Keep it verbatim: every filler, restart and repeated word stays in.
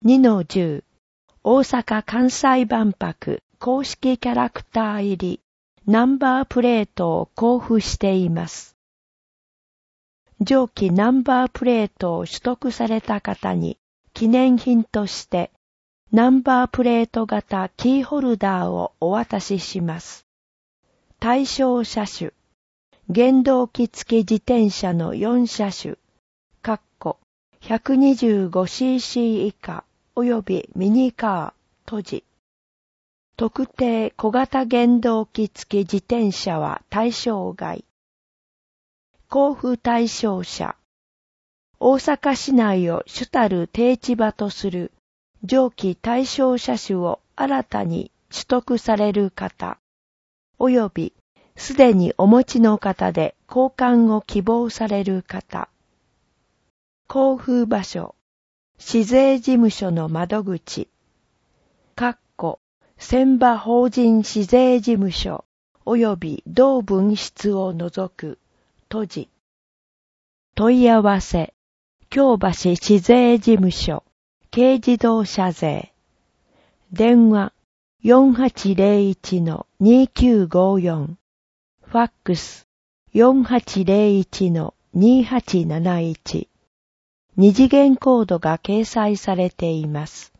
にのじゅう、大阪・関西万博公式キャラクター入りナンバープレートを交付しています。上記ナンバープレートを取得された方に記念品としてナンバープレート型キーホルダーをお渡しします。対象車種、原動機付き自転車のよん車種、かっこ ひゃくにじゅうごシーシー 以下及びミニカー、閉じ。特定小型原動機付き自転車は対象外。交付対象者。大阪市内を主たる定置場とする上記対象車種を新たに取得される方、及びすでにお持ちの方で交換を希望される方。交付場所。市税事務所の窓口。かっこ船場法人市税事務所及び同分室を除く。閉じ。問い合わせ。京橋市税事務所。軽自動車税。電話 よんはちゼロいちのにきゅうごよん。ファックス よんはちゼロいちのにはちなないち。二次元コードが掲載されています。